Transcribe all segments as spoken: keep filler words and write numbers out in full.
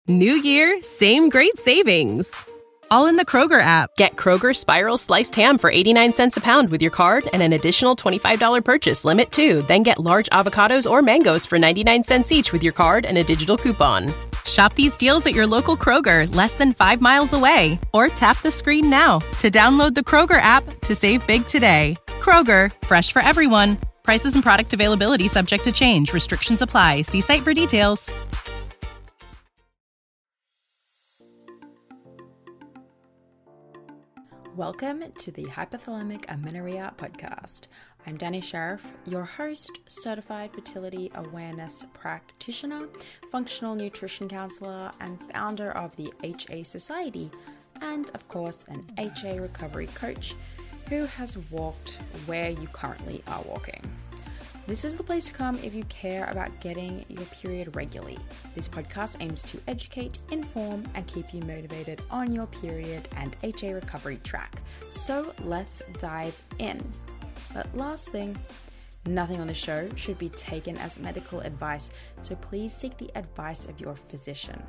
New year, same great savings. All in the Kroger app. Get Kroger Spiral Sliced Ham for eighty-nine cents a pound with your card and an additional twenty-five dollars purchase limit too. Then get large avocados or mangoes for ninety-nine cents each with your card and a digital coupon. Shop these deals at your local Kroger, less than five miles away. Or tap the screen now to download the Kroger app to save big today. Kroger, fresh for everyone. Prices and product availability subject to change. Restrictions apply. See site for details. Welcome to the Hypothalamic Amenorrhea podcast. I'm Danny Sheriff, your host, certified fertility awareness practitioner, functional nutrition counselor, and founder of the H A Society, and of course, an H A recovery coach who has walked where you currently are walking. This is the place to come if you care about getting your period regularly. This podcast aims to educate, inform, and keep you motivated on your period and H A recovery track. So let's dive in. But last thing, nothing on the show should be taken as medical advice, so please seek the advice of your physician.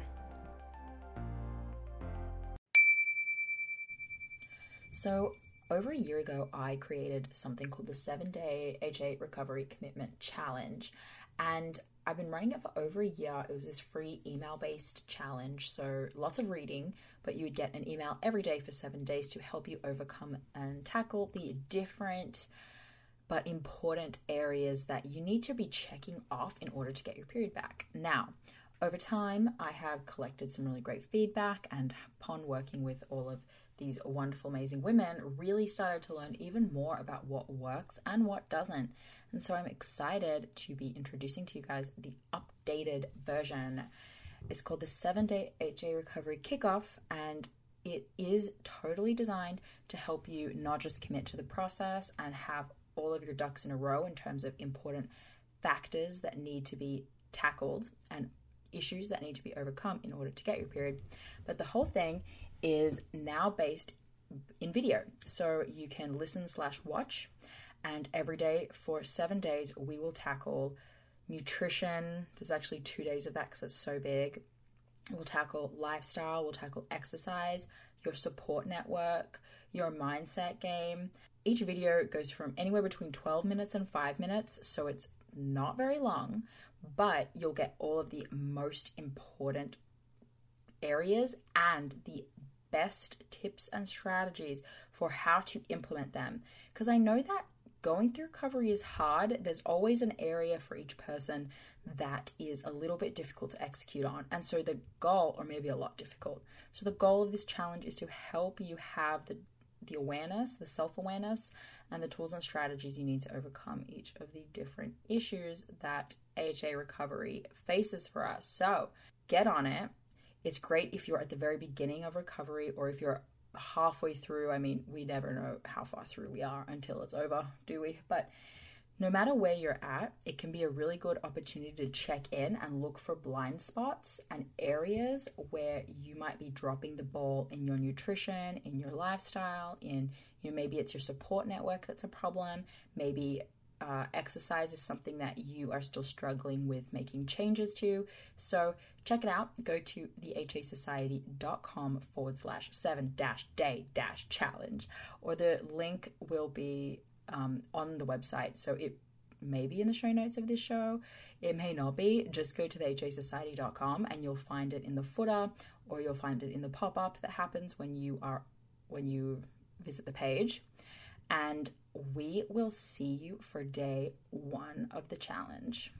So over a year ago, I created something called the seven-day H A Recovery Commitment Challenge, and I've been running it for over a year. It was this free email-based challenge, so lots of reading, but you would get an email every day for seven days to help you overcome and tackle the different but important areas that you need to be checking off in order to get your period back. Now, over time, I have collected some really great feedback, and upon working with all of these wonderful, amazing women, really started to learn even more about what works and what doesn't. And so I'm excited to be introducing to you guys the updated version. It's called the seven-day H A Recovery Kickoff, and it is totally designed to help you not just commit to the process and have all of your ducks in a row in terms of important factors that need to be tackled and issues that need to be overcome in order to get your period, but the whole thing is now based in video. So you can listen slash watch, and every day for seven days, we will tackle nutrition. There's actually two days of that because it's so big. We'll tackle lifestyle, we'll tackle exercise, your support network, your mindset game. Each video goes from anywhere between twelve minutes and five minutes, so it's not very long, but you'll get all of the most important areas and the best tips and strategies for how to implement them. Because I know that going through recovery is hard. There's always an area for each person that is a little bit difficult to execute on. And so the goal, or maybe a lot difficult. So the goal of this challenge is to help you have the, the awareness, the self-awareness, and the tools and strategies you need to overcome each of the different issues that H A recovery faces for us. So get on it. It's great if you're at the very beginning of recovery, or if you're halfway through. I mean, we never know how far through we are until it's over, do we? But no matter where you're at, it can be a really good opportunity to check in and look for blind spots and areas where you might be dropping the ball in your nutrition, in your lifestyle, in, you know, maybe it's your support network that's a problem. Maybe Uh, exercise is something that you are still struggling with making changes to. So check it out. Go to thehasociety.com forward slash seven dash day dash challenge, or the link will be um, on the website. So it may be in the show notes of this show. It may not be. Just go to the h a society dot com and you'll find it in the footer, or you'll find it in the pop-up that happens when you are when you visit the page. And we will see you for day one of the challenge.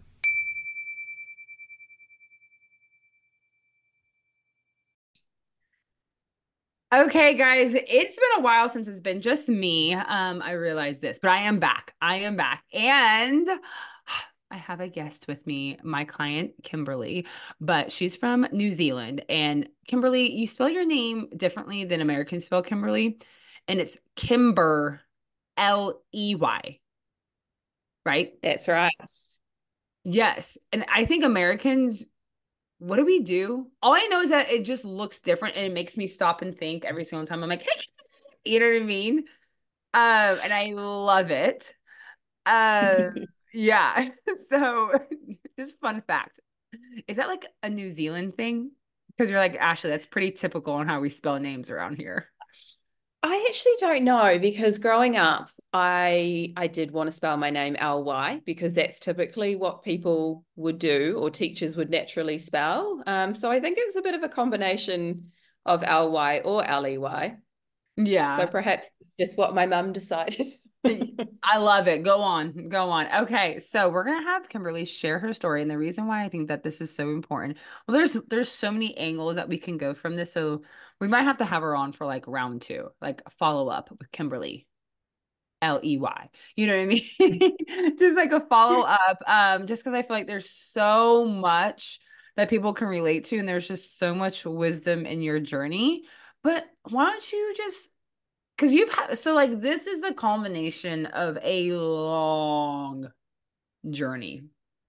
Okay, guys, it's been a while since it's been just me. Um, I realize this, but I am back. I am back. And I have a guest with me, my client, Kimberly, but she's from New Zealand. And Kimberly, you spell your name differently than Americans spell Kimberly. And it's Kimber, L E Y, right? That's right. Yes. And I think Americans, what do we do? All I know is that it just looks different, and it makes me stop and think every single time. I'm like, hey, you know what I mean? Um, and I love it. Um, yeah. So just fun fact. Is that like a New Zealand thing? Because you're like, Ashley, that's pretty typical on how we spell names around here. I actually don't know because growing up, I I did want to spell my name L Y because that's typically what people would do or teachers would naturally spell. Um, so I think it's a bit of a combination of L Y or L E Y. So Yeah. perhaps it's just what my mum decided. I love it. Go on. Go on. Okay. So we're gonna have Kimberly share her story. And the reason why I think that this is so important, well, there's there's so many angles that we can go from this. So we might have to have her on for like round two, like follow up with Kimberly. L E Y. You know what I mean? Just like a follow up. Um, just because I feel like there's so much that people can relate to, and there's just so much wisdom in your journey. But why don't you just because you've had so like this is the culmination of a long journey.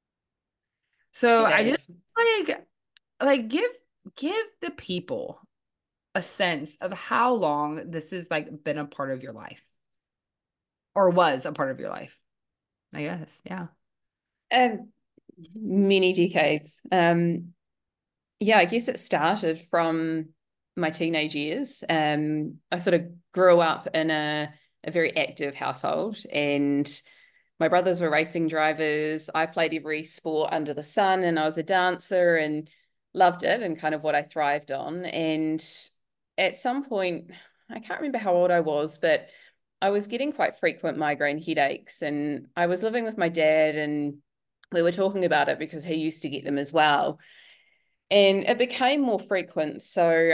So It I just is. like like give give the people a sense of how long this has like been a part of your life or was a part of your life. I guess. Yeah. Um, Many decades. Um, yeah, I guess it started from my teenage years. Um, I sort of grew up in a, a very active household, and my brothers were racing drivers. I played every sport under the sun, and I was a dancer and loved it and kind of what I thrived on. And at some point, I can't remember how old I was, but I was getting quite frequent migraine headaches, and I was living with my dad, and we were talking about it because he used to get them as well. And it became more frequent. So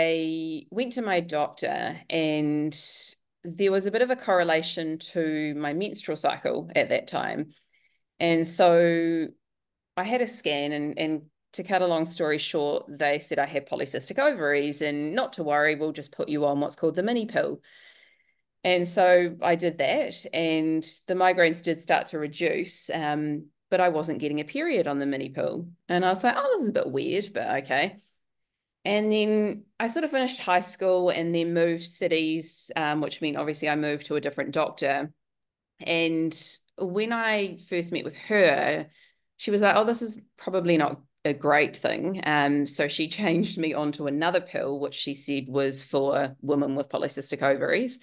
I went to my doctor, and there was a bit of a correlation to my menstrual cycle at that time. And so I had a scan, and, and to cut a long story short, they said I had polycystic ovaries, and not to worry, we'll just put you on what's called the mini pill. And so I did that, and the migraines did start to reduce. Um, but I wasn't getting a period on the mini pill. And I was like, oh, this is a bit weird, but okay. And then I sort of finished high school and then moved cities, um, which meant obviously I moved to a different doctor. And when I first met with her, she was like, oh, this is probably not a great thing. Um, so she changed me onto another pill, which she said was for women with polycystic ovaries.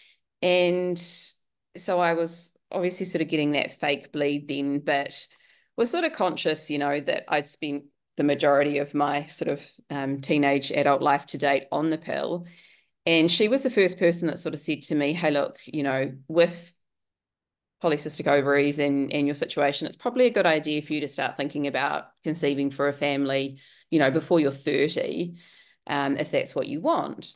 And so I was obviously sort of getting that fake bleed then, but was sort of conscious, you know, that I'd spent the majority of my sort of um, teenage adult life to date on the pill. And she was the first person that sort of said to me, hey, look, you know, with polycystic ovaries and, and your situation, it's probably a good idea for you to start thinking about conceiving for a family, you know, before you're thirty, um, if that's what you want.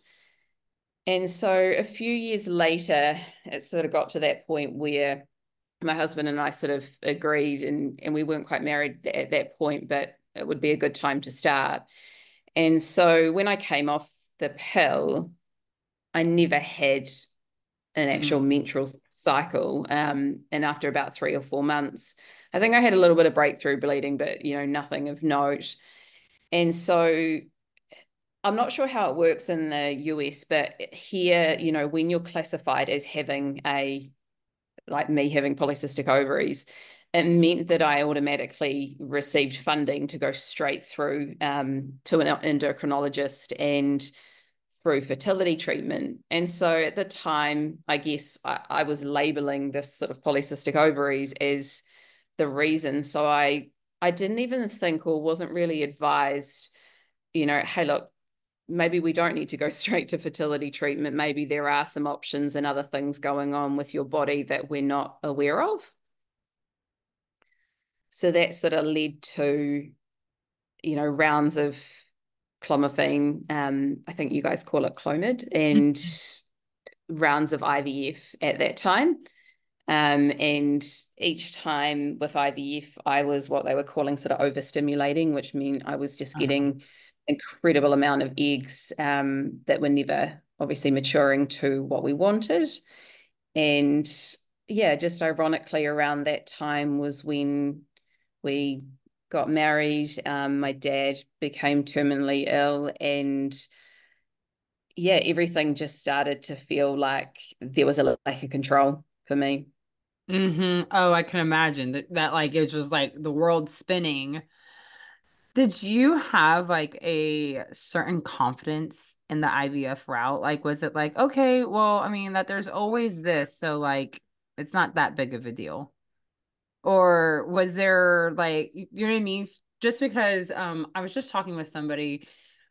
And so a few years later, it sort of got to that point where my husband and I sort of agreed, and, and we weren't quite married at that point, but it would be a good time to start. And so when I came off the pill, I never had an actual Mm. menstrual cycle. Um, and after about three or four months, I think I had a little bit of breakthrough bleeding, but, you know, nothing of note. And so I'm not sure how it works in the U S, but here, you know, when you're classified as having a, like me having polycystic ovaries, it meant that I automatically received funding to go straight through um, to an endocrinologist and through fertility treatment. And so at the time, I guess I, I was labeling this sort of polycystic ovaries as the reason. So I I didn't even think or wasn't really advised, you know, hey, look, maybe we don't need to go straight to fertility treatment. Maybe there are some options and other things going on with your body that we're not aware of. So that sort of led to, you know, rounds of clomiphene. Um, I think you guys call it Clomid, and rounds of I V F at that time. Um, and each time with I V F, I was what they were calling sort of overstimulating, which meant I was just Uh-huh. getting incredible amount of eggs um, that were never obviously maturing to what we wanted. And yeah, just ironically around that time was when we got married. Um, my dad became terminally ill, and yeah, everything just started to feel like there was a lack of control for me. Mm-hmm. Oh, I can imagine that, that like it was just like the world spinning. Did you have like a certain confidence in the I V F route? Like, was it like, okay, well, I mean, that there's always this, so like it's not that big of a deal? Or was there like, you know what I mean? Just because um I was just talking with somebody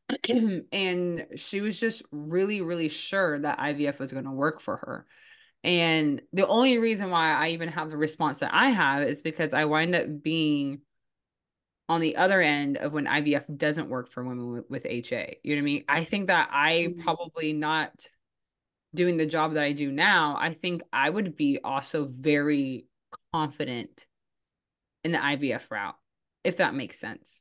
and she was just really, really sure that I V F was going to work for her. And the only reason why I even have the response that I have is because I wind up being on the other end of when I V F doesn't work for women with, with H A. You know what I mean? I think that I probably not doing the job that I do now, I think I would be also very confident in the I V F route, if that makes sense.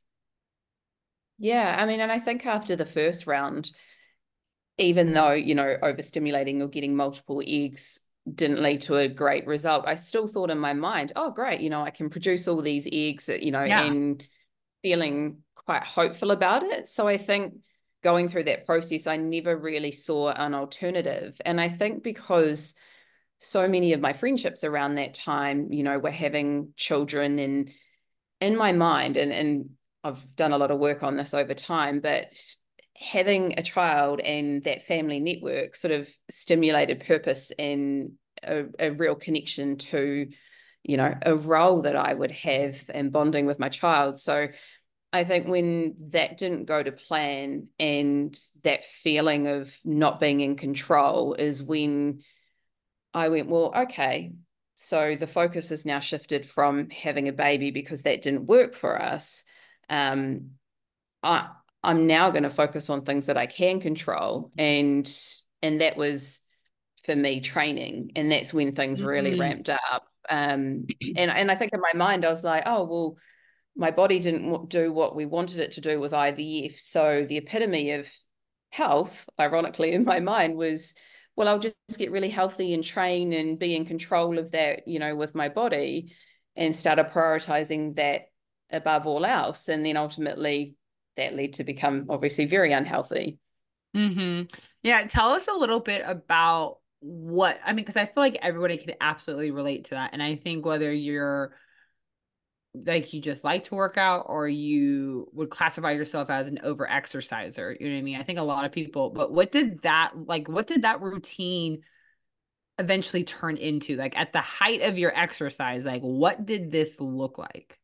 Yeah, I mean, and I think after the first round, even though, you know, overstimulating or getting multiple eggs didn't lead to a great result, I still thought in my mind, oh, great, you know, I can produce all these eggs, you know, Yeah. and feeling quite hopeful about it. So I think going through that process, I never really saw an alternative. And I think because so many of my friendships around that time, you know, were having children, and in my mind, and, and I've done a lot of work on this over time, but having a child and that family network sort of stimulated purpose and a, a real connection to, you know, a role that I would have and bonding with my child. So I think when that didn't go to plan and that feeling of not being in control is when I went, well, okay, so the focus has now shifted from having a baby because that didn't work for us. Um, I, I'm now going to focus on things that I can control. And and that was for me training. And that's when things really Mm-hmm. ramped up. Um, and, and I think in my mind, I was like, oh, well, my body didn't do what we wanted it to do with I V F. So the epitome of health, ironically, in my mind was, well, I'll just get really healthy and train and be in control of that, you know, with my body, and started prioritizing that above all else. And then ultimately that led to become obviously very unhealthy. Mm-hmm. Yeah, tell us a little bit about what, I mean, because I feel like everybody can absolutely relate to that. And I think whether you're like you just like to work out or you would classify yourself as an over exerciser, you know what I mean? I think a lot of people, but what did that like what did that routine eventually turn into? Like at the height of your exercise, like what did this look like?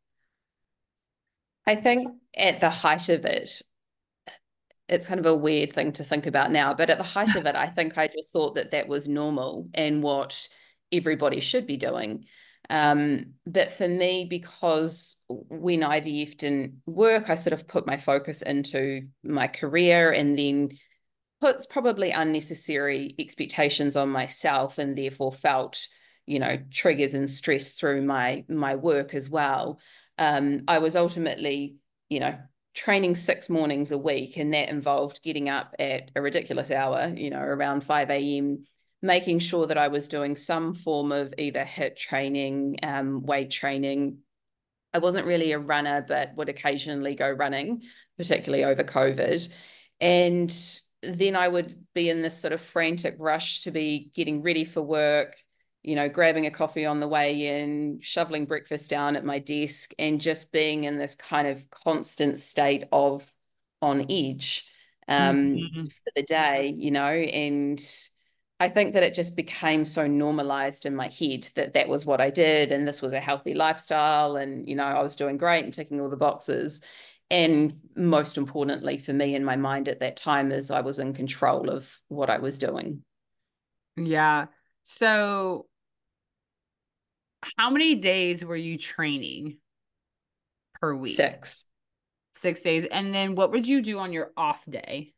I think at the height of it, it's kind of a weird thing to think about now, but at the height of it, I think I just thought that that was normal and what everybody should be doing. Um, but for me, because when I V F didn't work, I sort of put my focus into my career, and then puts probably unnecessary expectations on myself, and therefore felt, you know, triggers and stress through my my work as well. Um, I was ultimately, you know, training six mornings a week, and that involved getting up at a ridiculous hour, you know, around five a m, making sure that I was doing some form of either HIIT training, um, weight training. I wasn't really a runner, but would occasionally go running, particularly over COVID. And then I would be in this sort of frantic rush to be getting ready for work, you know, grabbing a coffee on the way in, shoveling breakfast down at my desk, and just being in this kind of constant state of on edge um, Mm-hmm. for the day, you know, and I think that it just became so normalized in my head that that was what I did, and this was a healthy lifestyle, and you know I was doing great and ticking all the boxes. And most importantly for me in my mind at that time is I was in control of what I was doing. Yeah. So how many days were you training per week? Six. Six days. And then what would you do on your off day?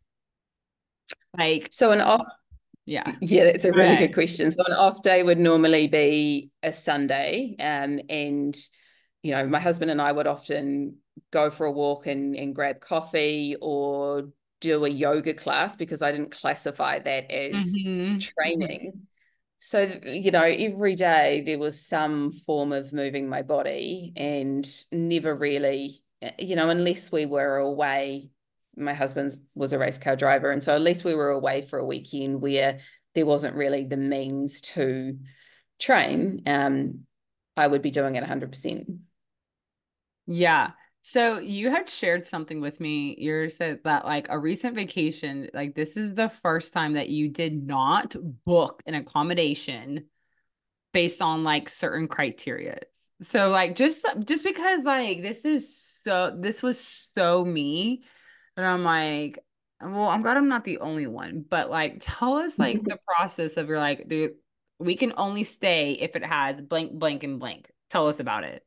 Like, So an off, yeah. yeah, that's a really good Okay. question. So an off day would normally be a Sunday, um, and you know my husband and I would often go for a walk and and grab coffee or do a yoga class, because I didn't classify that as Mm-hmm. Mm-hmm. training. So, you know, every day there was some form of moving my body, and never really, you know, unless we were away. My husband was a race car driver. And so, unless we were away for a weekend where there wasn't really the means to train, um, I would be doing it one hundred percent. Yeah. So you had shared something with me. You said that like a recent vacation, like this is the first time that you did not book an accommodation based on like certain criteria. So like just just because like this is so this was so me, and I'm like, well, I'm glad I'm not the only one. But like tell us like the process of your like, dude, we can only stay if it has blank, blank, and blank. Tell us about it.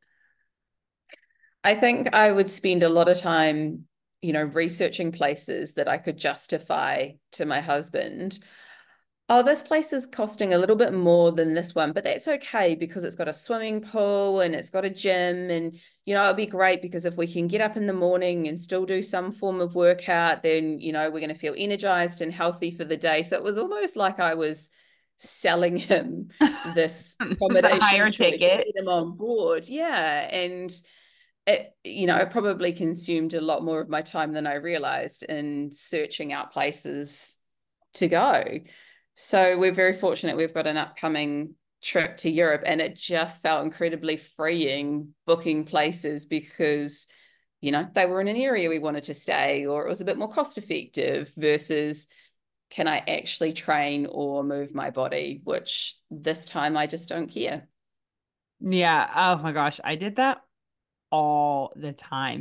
I think I would spend a lot of time, you know, researching places that I could justify to my husband. Oh, this place is costing a little bit more than this one, but that's okay because it's got a swimming pool and it's got a gym. And, you know, it'll be great because if we can get up in the morning and still do some form of workout, then, you know, we're going to feel energized and healthy for the day. So it was almost like I was selling him this The accommodation higher choice to ticket. get him on board. Yeah. And it, you know, it probably consumed a lot more of my time than I realized in searching out places to go. So we're very fortunate we've got an upcoming trip to Europe, and it just felt incredibly freeing booking places because, you know, they were in an area we wanted to stay, or it was a bit more cost effective versus can I actually train or move my body, which this time I just don't care. Yeah. Oh my gosh. I did that all the time.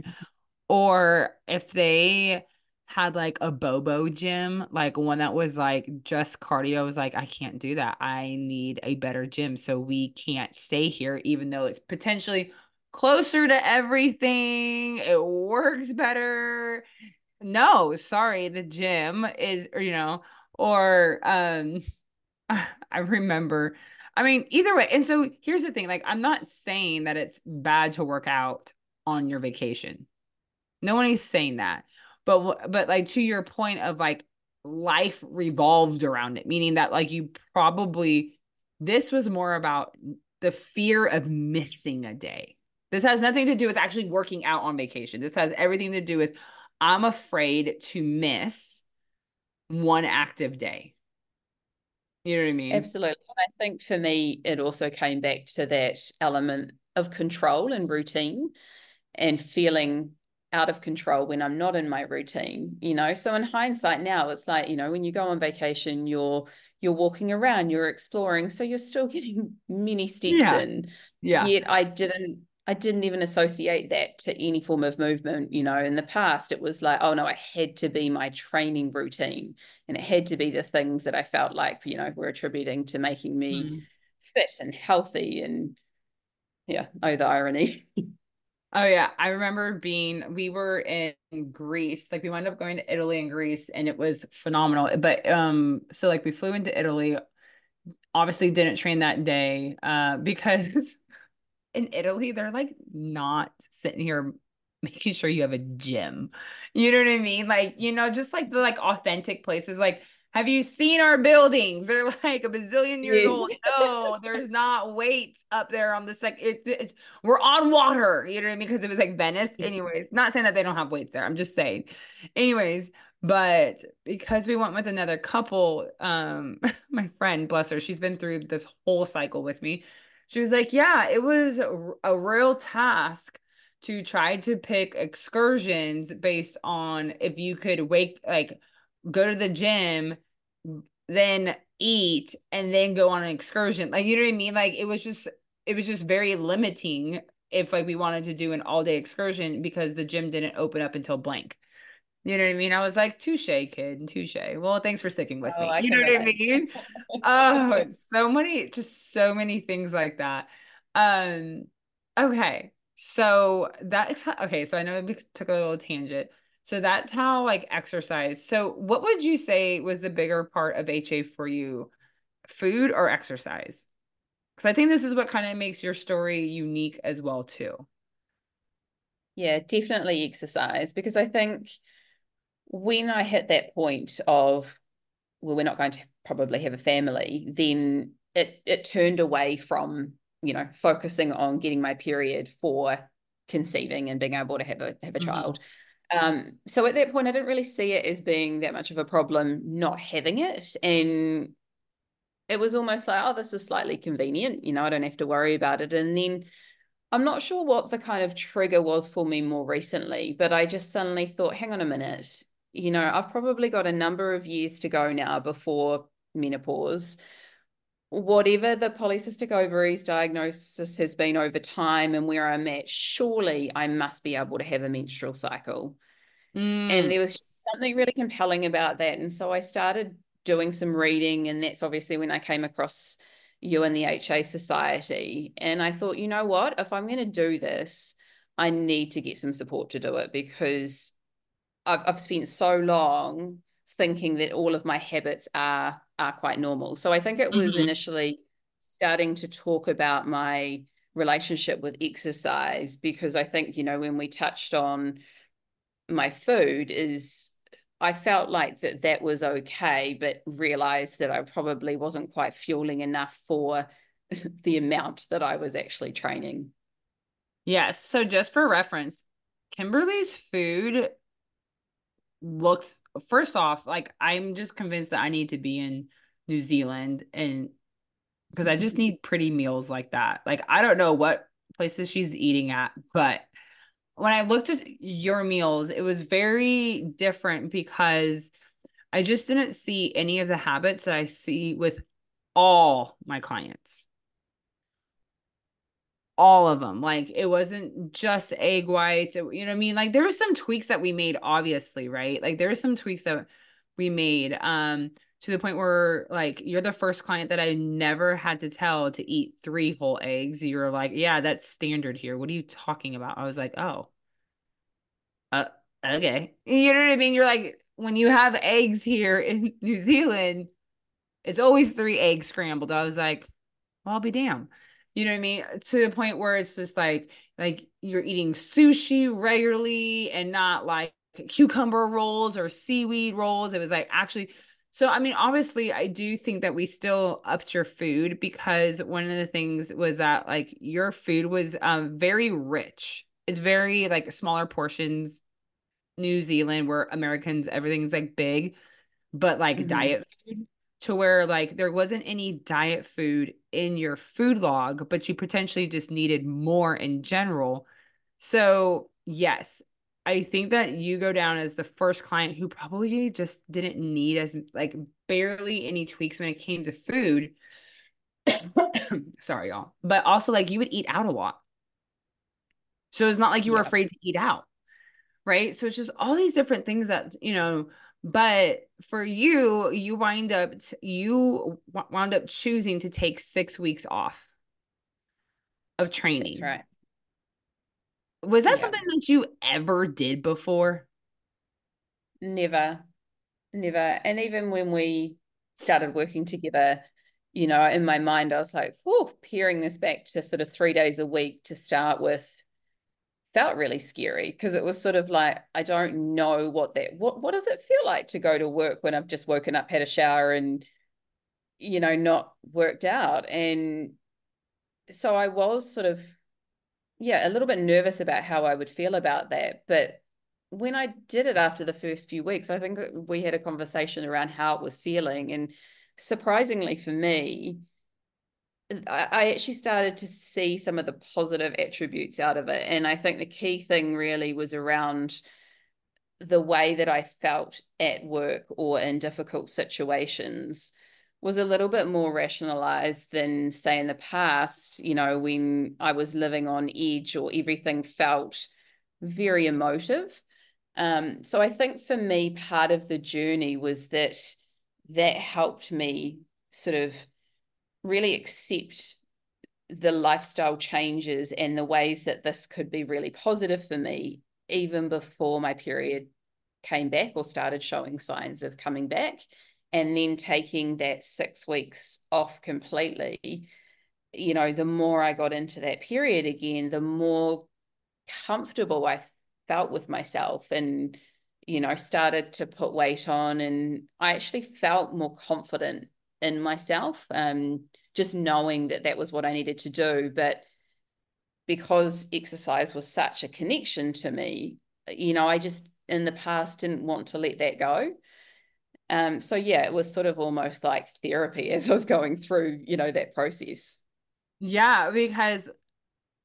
Or if they had like a Bobo gym, like one that was like just cardio, I was like, I can't do that. I need a better gym. So we can't stay here, even though it's potentially closer to everything. It works better. No, sorry, the gym is, or, you know, or um I remember. I mean, either way. And so here's the thing, like I'm not saying that it's bad to work out on your vacation. No one is saying that. But but like to your point of like life revolved around it, meaning that like you probably this was more about the fear of missing a day. This has nothing to do with actually working out on vacation. This has everything to do with I'm afraid to miss one active day. You know what I mean? Absolutely. And I think for me, it also came back to that element of control and routine and feeling out of control when I'm not in my routine, you know. So in hindsight now, it's like, you know, when you go on vacation, you're you're walking around, you're exploring, so you're still getting many steps Yeah. in. Yeah. Yet I didn't I didn't even associate that to any form of movement. You know, in the past, it was like, oh no, I had to be my training routine and it had to be the things that I felt like, you know, were attributing to making me Mm. fit and healthy. And yeah, oh, the irony. Oh yeah, I remember being we were in Greece, like we wound up going to Italy and Greece and it was phenomenal. But um so like we flew into Italy, obviously didn't train that day uh because in Italy they're like not sitting here making sure you have a gym. You know what I mean? Like, you know, just like the like authentic places like have you seen our buildings? They're like a bazillion years Yes. old. No, there's not weights up there on the sec. It, it, we're on water. You know what I mean? Because it was like Venice. Anyways, not saying that they don't have weights there. I'm just saying. Anyways, but because we went with another couple, um, my friend, bless her, she's been through this whole cycle with me. She was like, yeah, it was a, a real task to try to pick excursions based on if you could wake, like, go to the gym, then eat, and then go on an excursion. Like, you know what I mean? Like, it was just, it was just very limiting if, like, we wanted to do an all day excursion because the gym didn't open up until blank. You know what I mean? I was like, touche, kid, touche. Well, thanks for sticking with Oh, me. I You can know what I relate. mean? Oh, so many, just so many things like that. Um, okay. So that's how, okay. So I know we took a little tangent. So that's how like exercise. So what would you say was the bigger part of H A for you, food or exercise? Because I think this is what kind of makes your story unique as well too. Yeah, definitely exercise because I think when I hit that point of, well, we're not going to probably have a family, then it it turned away from, you know, focusing on getting my period for conceiving and being able to have a have a Mhm. child. Um, so at that point, I didn't really see it as being that much of a problem not having it. And it was almost like, oh, this is slightly convenient, you know, I don't have to worry about it. And then I'm not sure what the kind of trigger was for me more recently, but I just suddenly thought, hang on a minute, you know, I've probably got a number of years to go now before menopause. Whatever the polycystic ovaries diagnosis has been over time and where I'm at, surely I must be able to have a menstrual cycle. And Mm. there was just something really compelling about that. And so I started doing some reading, and that's obviously when I came across you and the H A Society. And I thought, you know what, if I'm going to do this, I need to get some support to do it, because I've, I've spent so long thinking that all of my habits are are quite normal. So I think it was Mhm. initially starting to talk about my relationship with exercise, because I think, you know, when we touched on my food, is I felt like that that was okay, but realized that I probably wasn't quite fueling enough for the amount that I was actually training. Yes. So just for reference, Kimberly's food looks, first off, like I'm just convinced that I need to be in New Zealand, and because I just need pretty meals like that. Like I don't know what places she's eating at, but when I looked at your meals, it was very different because I just didn't see any of the habits that I see with all my clients. All of them. Like it wasn't just egg whites. It- you know what I mean? Like there were some tweaks that we made, obviously, right? Like there were some tweaks that we made um to the point where like you're the first client that I never had to tell to eat three whole eggs. You were like, yeah, that's standard here. What are you talking about? I was like, oh, uh, okay. You know what I mean? You're like, when you have eggs here in New Zealand, it's always three eggs scrambled. I was like, well, I'll be damned. You know what I mean? To the point where it's just like like you're eating sushi regularly and not like cucumber rolls or seaweed rolls. It was like actually, so I mean, obviously I do think that we still upped your food, because one of the things was that like your food was um very rich. It's very like smaller portions. New Zealand, where Americans, everything's like big, but like Mm-hmm. diet food, to where like there wasn't any diet food in your food log, but you potentially just needed more in general. So, yes, I think that you go down as the first client who probably just didn't need as like barely any tweaks when it came to food. Sorry, y'all. But also like you would eat out a lot. So it's not like you were Yeah, afraid to eat out, right? So it's just all these different things that, you know, but for you, you wind up, you wound up choosing to take six weeks off of that's training. right. Was that Yeah, something that you ever did before? never, never. And even when we started working together, you know, in my mind, I was like, oh, paring this back to sort of three days a week to start with felt really scary, because it was sort of like, I don't know what that, what, what does it feel like to go to work when I've just woken up, had a shower, and, you know, not worked out. And so I was sort of, yeah, a little bit nervous about how I would feel about that. But when I did it after the first few weeks, I think we had a conversation around how it was feeling. And surprisingly for me, I, I actually started to see some of the positive attributes out of it. And I think the key thing really was around the way that I felt at work or in difficult situations was a little bit more rationalized than, say, in the past, you know, when I was living on edge or everything felt very emotive. Um, so I think for me, part of the journey was that that helped me sort of really accept the lifestyle changes and the ways that this could be really positive for me, even before my period came back or started showing signs of coming back. And then taking that six weeks off completely, you know, the more I got into that period again, the more comfortable I felt with myself, and, you know, started to put weight on. And I actually felt more confident in myself, um, just knowing that that was what I needed to do. But because exercise was such a connection to me, you know, I just in the past didn't want to let that go. Um, so yeah, it was sort of almost like therapy as I was going through, you know, that process. Yeah, because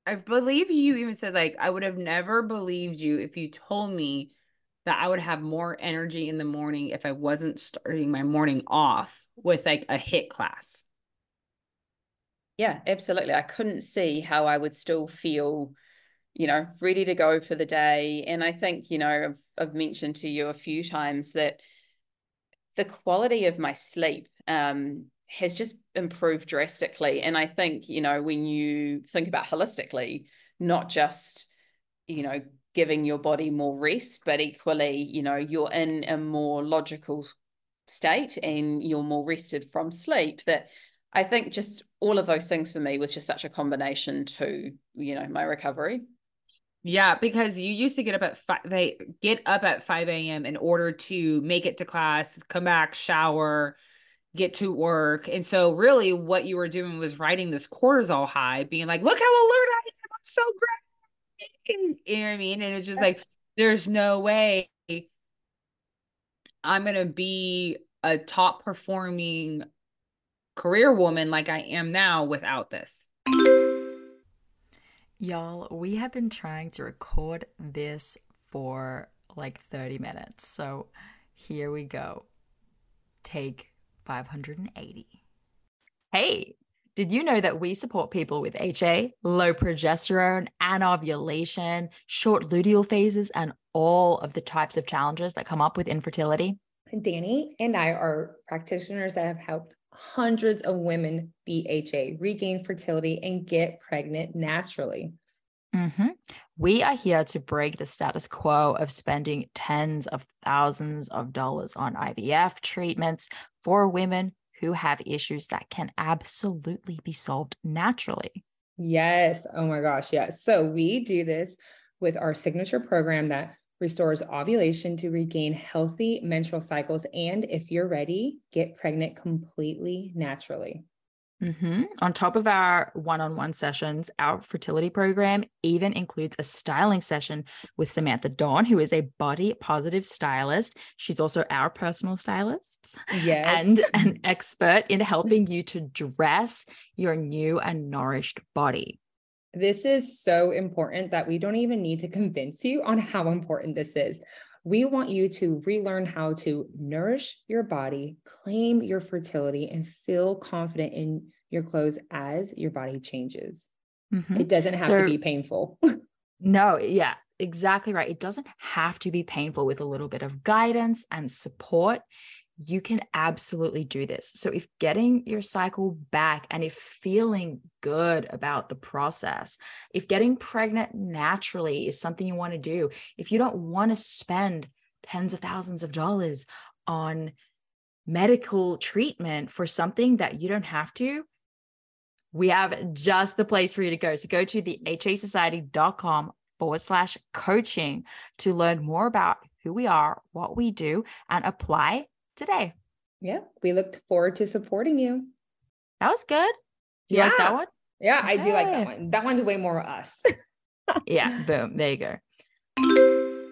I believe you even said, like, I would have never believed you if you told me that I would have more energy in the morning if I wasn't starting my morning off with like a HIIT class. Yeah, absolutely. I couldn't see how I would still feel, you know, ready to go for the day. And I think, you know, I've, I've mentioned to you a few times that the quality of my sleep um, has just improved drastically. And I think, you know, when you think about holistically, not just, you know, giving your body more rest, but equally, you know, you're in a more logical state and you're more rested from sleep, that I think just all of those things for me was just such a combination to, you know, my recovery. Yeah, because you used to get up at five, they get up at five a m in order to make it to class, come back, shower, get to work. And so really what you were doing was riding this cortisol high, being like, look how alert I am. I'm so great. You know what I mean? And it's just like, there's no way I'm going to be a top performing career woman like I am now without this. Y'all, we have been trying to record this for like thirty minutes. So here we go. Take five hundred eighty. Hey, did you know that we support people with H A, low progesterone, anovulation, short luteal phases, and all of the types of challenges that come up with infertility? Danny and I are practitioners that have helped hundreds of women beat H A, regain fertility, and get pregnant naturally. Mm-hmm. We are here to break the status quo of spending tens of thousands of dollars on I V F treatments for women who have issues that can absolutely be solved naturally. Yes. Oh my gosh. Yes. So we do this with our signature program that restores ovulation to regain healthy menstrual cycles. And if you're ready, get pregnant completely naturally. Mm-hmm. On top of our one-on-one sessions, our fertility program even includes a styling session with Samantha Dawn, who is a body positive stylist. She's also our personal stylist. Yes. And an expert in helping you to dress your new and nourished body. This is so important that we don't even need to convince you on how important this is. We want you to relearn how to nourish your body, claim your fertility, and feel confident in your clothes as your body changes. Mm-hmm. It doesn't have so, to be painful. No, yeah, exactly right. It doesn't have to be painful. With a little bit of guidance and support, you can absolutely do this. So if getting your cycle back and if feeling good about the process, if getting pregnant naturally is something you want to do, if you don't want to spend tens of thousands of dollars on medical treatment for something that you don't have to, we have just the place for you to go. So go to the hasociety.com forward slash coaching to learn more about who we are, what we do, and apply today. Yeah, we look forward to supporting you. That was good. Do you yeah. like that one? Yeah, okay. I do like that one. That one's way more us. Yeah, boom. There you go.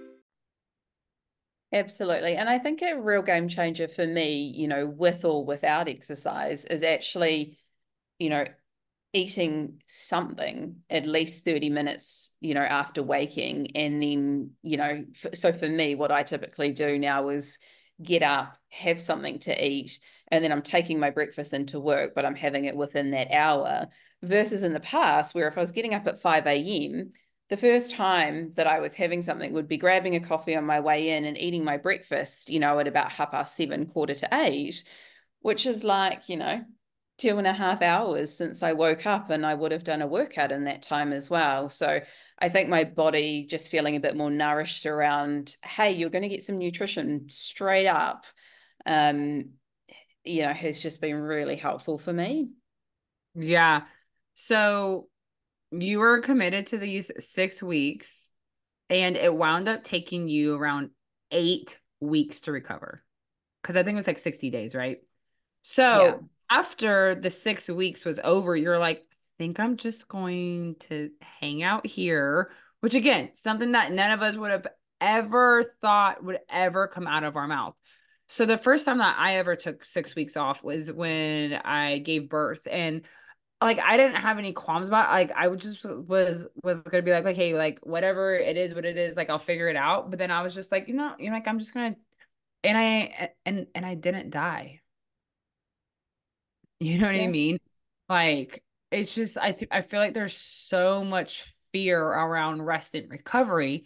Absolutely. And I think a real game changer for me, you know, with or without exercise is actually, you know, eating something at least thirty minutes, you know, after waking. And then, you know, f- so for me, what I typically do now is get up, have something to eat, and then I'm taking my breakfast into work, but I'm having it within that hour, versus in the past where if I was getting up at five a.m., the first time that I was having something would be grabbing a coffee on my way in and eating my breakfast, you know, at about half past seven, quarter to eight, which is like, you know, two and a half hours since I woke up, and I would have done a workout in that time as well. So I think my body just feeling a bit more nourished around, hey, you're going to get some nutrition straight up, um, you know, has just been really helpful for me. Yeah. So you were committed to these six weeks and it wound up taking you around eight weeks to recover. Cause I think it was like sixty days, right? So yeah. After the six weeks was over, you're like, I think I'm just going to hang out here, which again, something that none of us would have ever thought would ever come out of our mouth. So the first time that I ever took six weeks off was when I gave birth. And like I didn't have any qualms about it. Like I would just was was gonna be like, okay, like whatever it is, what it is, like I'll figure it out. But then I was just like, you know, you know, like I'm just gonna and I and and I didn't die. You know what I Yeah. mean? Like it's just I th I feel like there's so much fear around rest and recovery.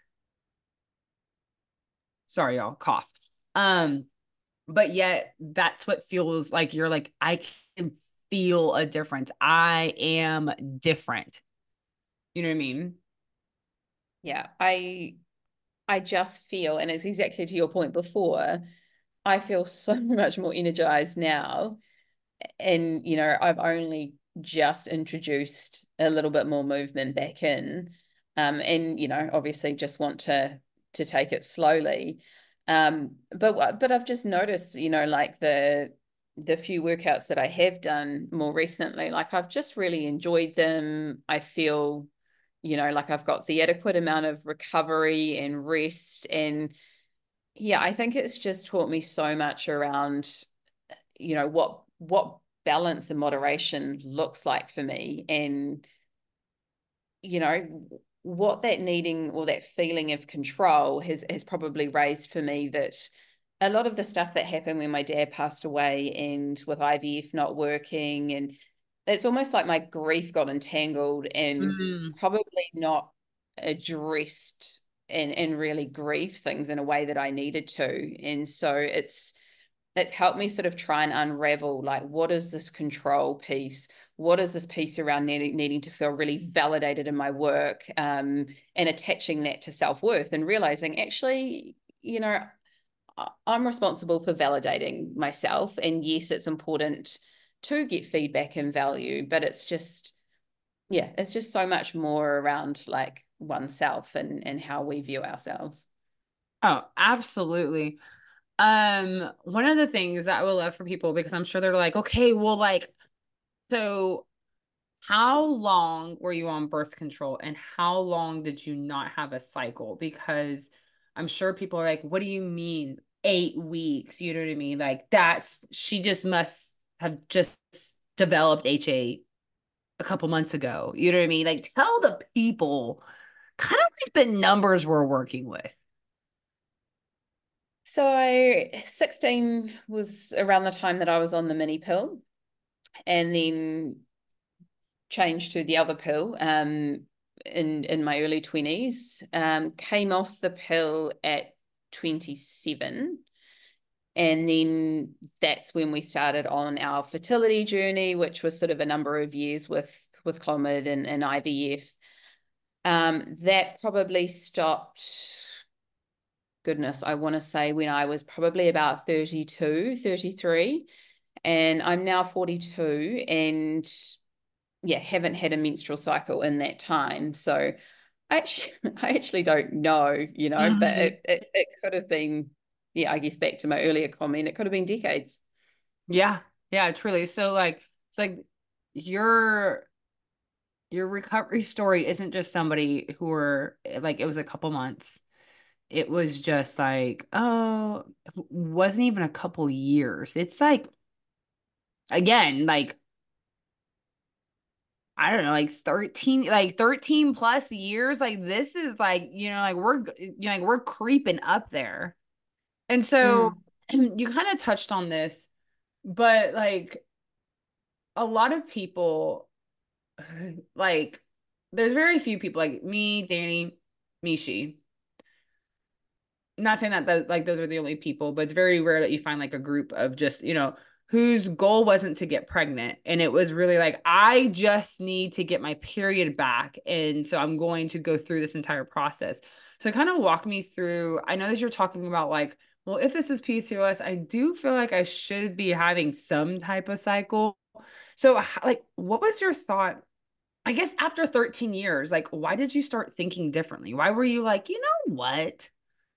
Sorry, y'all, cough. Um, but yet that's what feels like you're like, I can feel a difference. I am different. You know what I mean? Yeah. I I just feel, and it's exactly to your point before, I feel so much more energized now. And, you know, I've only just introduced a little bit more movement back in. Um, and, you know, obviously just want to to take it slowly. Um, but but I've just noticed, you know, like the the few workouts that I have done more recently, like I've just really enjoyed them. I feel, you know, like I've got the adequate amount of recovery and rest. And yeah, I think it's just taught me so much around, you know, what what balance and moderation looks like for me. And, you know, what that needing or that feeling of control has has probably raised for me, that a lot of the stuff that happened when my dad passed away and with I V F not working, and it's almost like my grief got entangled and Mm. probably not addressed and and really grieve things in a way that I needed to. And so it's it's helped me sort of try and unravel, like, what is this control piece? What is this piece around needing, needing to feel really validated in my work, um, and attaching that to self-worth and realizing actually, you know, I'm responsible for validating myself. And yes, it's important to get feedback and value, but it's just, yeah, it's just so much more around like oneself and, and how we view ourselves. Oh, absolutely. Um, one of the things that I would love for people, because I'm sure they're like, okay, well, like, so how long were you on birth control and how long did you not have a cycle? Because I'm sure people are like, what do you mean eight weeks? You know what I mean? Like that's, she just must have just developed H A a couple months ago. You know what I mean? Like tell the people kind of like the numbers we're working with. So sixteen was around the time that I was on the mini pill, and then changed to the other pill um, in in my early twenties. Um, came off the pill at twenty-seven, and then that's when we started on our fertility journey, which was sort of a number of years with with Clomid and, and I V F. Um, that probably stopped, goodness, I want to say when I was probably about thirty-two, thirty-three, and I'm now forty-two, and yeah, haven't had a menstrual cycle in that time. So I actually, I actually don't know, you know, but Mhm. it, it, it could have been, yeah, I guess back to my earlier comment, it could have been decades. Yeah. Yeah, truly. So like it's like your your recovery story isn't just somebody who were like it was a couple months. It was just like, oh, wasn't even a couple years. It's like again, like I don't know, like thirteen, like thirteen plus years. Like this is like, you know, like we're you know, like we're creeping up there. And so Mm. you kind of touched on this, but like a lot of people like there's very few people like me, Danny, Mishi. Not saying that, that like those are the only people, but it's very rare that you find like a group of just, you know, whose goal wasn't to get pregnant. And it was really like, I just need to get my period back. And so I'm going to go through this entire process. So kind of walk me through. I know that you're talking about like, well, if this is P C O S, I do feel like I should be having some type of cycle. So like, what was your thought? I guess after thirteen years, like, why did you start thinking differently? Why were you like, you know what?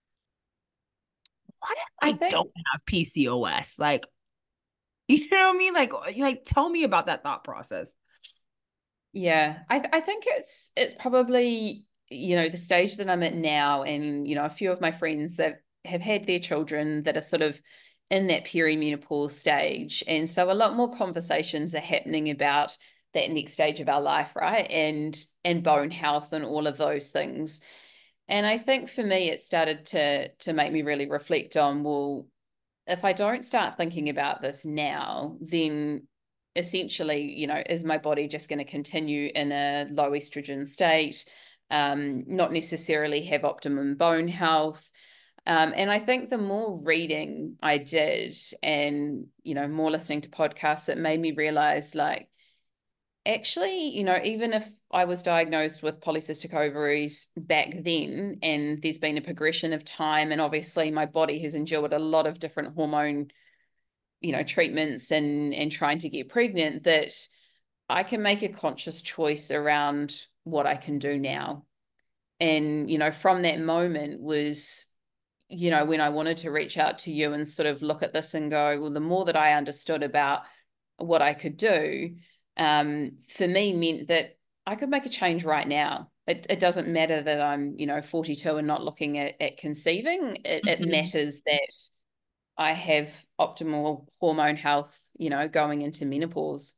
What if I I think, don't have P C O S? Like, you know what I mean? Like, you like tell me about that thought process. yeah, I, I think it's, it's probably, you know, the stage that I'm at now, and, you know, a few of my friends that have had their children that are sort of in that perimenopause stage. And so a lot more conversations are happening about that next stage of our life, right? And and bone health and all of those things. And I think for me, it started to to make me really reflect on, well, if I don't start thinking about this now, then essentially, you know, is my body just going to continue in a low estrogen state, um, not necessarily have optimum bone health? Um, and I think the more reading I did and, you know, more listening to podcasts, it made me realize, like, actually, you know, even if I was diagnosed with polycystic ovaries back then, and there's been a progression of time, and obviously my body has endured a lot of different hormone, you know, treatments and and trying to get pregnant, that I can make a conscious choice around what I can do now. And, you know, from that moment was, you know, when I wanted to reach out to you and sort of look at this and go, well, the more that I understood about what I could do, um, for me meant that I could make a change right now. It, it doesn't matter that I'm, you know, forty-two and not looking at, at conceiving. It, Mm-hmm. it matters that I have optimal hormone health, you know, going into menopause.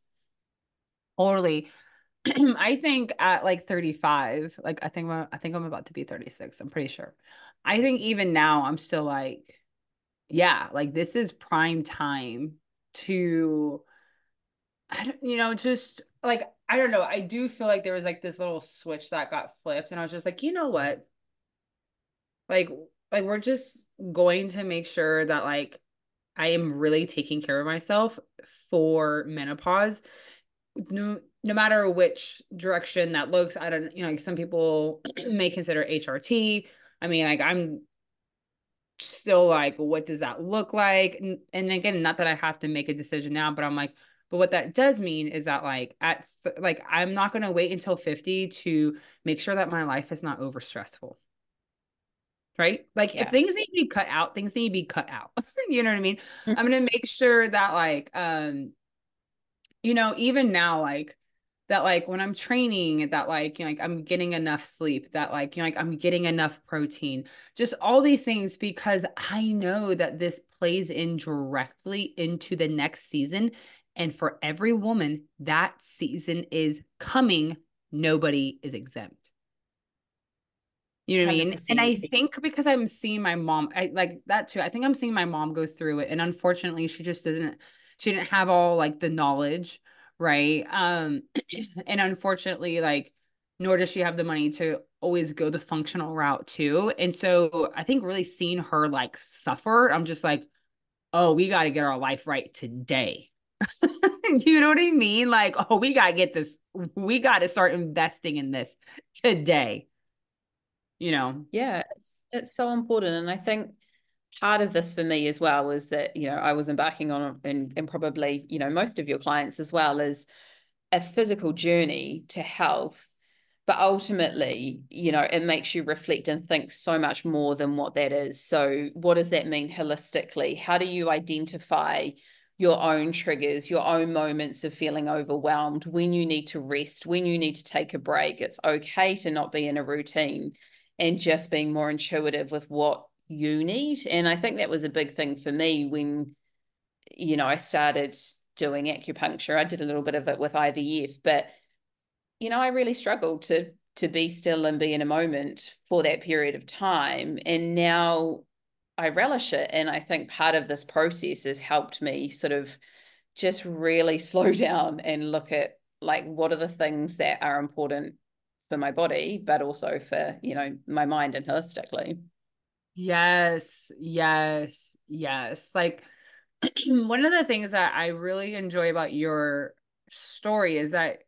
Totally. I think at like thirty-five, like I think I'm, I think I'm about to be thirty-six. I'm pretty sure. I think even now I'm still like, yeah, like this is prime time to, I don't, you know, just like, I don't know. I do feel like there was like this little switch that got flipped, and I was just like, you know what? Like, like we're just going to make sure that like I am really taking care of myself for menopause. No, no matter which direction that looks. I don't, you know, like some people may consider H R T. I mean, like I'm still like, what does that look like? And, and again, not that I have to make a decision now, but I'm like, but what that does mean is that like at th- like I'm not going to wait until fifty to make sure that my life is not over stressful. Right? Like Yeah. if things need to be cut out, things need to be cut out. You know what I mean? I'm going to make sure that like um you know, even now, like that, like when I'm training, that like, you know, like I'm getting enough sleep, that like, you know, like I'm getting enough protein, just all these things, because I know that this plays in directly into the next season. And for every woman, that season is coming. Nobody is exempt. You know what I mean? And I one hundred percent. think because I'm seeing my mom, I like that too. I think I'm seeing my mom go through it. And unfortunately, she just doesn't, she didn't have all like the knowledge, right? Um, and unfortunately, like, nor does she have the money to always go the functional route too. And so I think really seeing her like suffer, I'm just like, oh, we got to get our life right today. You know what I mean? Like, oh, we got to get this, we got to start investing in this today. You know? Yeah, it's it's so important. And I think part of this for me as well was that, you know, I was embarking on, and, and probably, you know, most of your clients as well, is a physical journey to health. But ultimately, you know, it makes you reflect and think so much more than what that is. So what does that mean holistically? How do you identify your own triggers, your own moments of feeling overwhelmed, when you need to rest, when you need to take a break? It's okay to not be in a routine, and just being more intuitive with what you need. And I think that was a big thing for me when, you know, I started doing acupuncture. I did a little bit of it with I V F, but, you know, I really struggled to to be still and be in a moment for that period of time. And now I relish it. And I think part of this process has helped me sort of just really slow down and look at, like, what are the things that are important for my body, but also for, you know, my mind and holistically. Yes, yes, yes. Like one of the things that I really enjoy about your story is that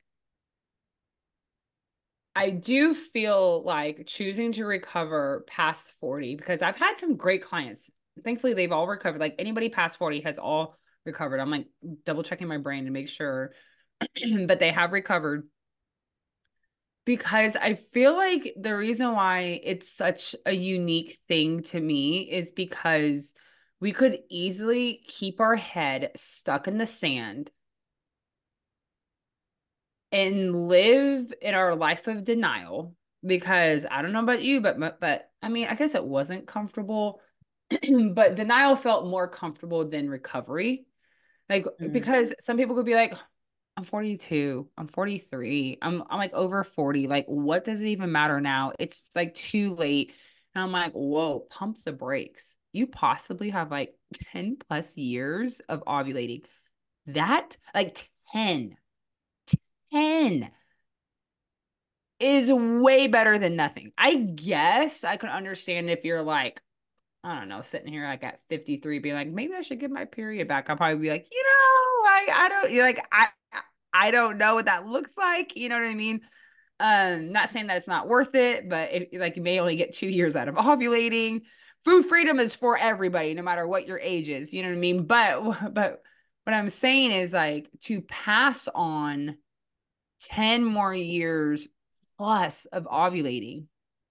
I do feel like choosing to recover past forty, because I've had some great clients. Thankfully, they've all recovered. Like anybody past forty has all recovered. I'm like double checking my brain to make sure, but they have recovered, because I feel like the reason why it's such a unique thing to me is because we could easily keep our head stuck in the sand and live in our life of denial, because I don't know about you, but but I mean, I guess it wasn't comfortable, but denial felt more comfortable than recovery. Like, Mm. because some people could be like, I'm forty-two. I'm forty-three. I'm I'm like over forty. Like, what does it even matter now? It's like too late. And I'm like, whoa, pump the brakes. You possibly have like ten plus years of ovulating. That, like ten, ten is way better than nothing. I guess I could understand if you're like, I don't know, sitting here like at fifty-three being like, maybe I should get my period back. I'll probably be like, you know, I I don't you're like I I don't know what that looks like. You know what I mean? Um, not saying that it's not worth it, but if, like you may only get two years out of ovulating. Food freedom is for everybody, no matter what your age is. You know what I mean? But but what I'm saying is like to pass on ten more years plus of ovulating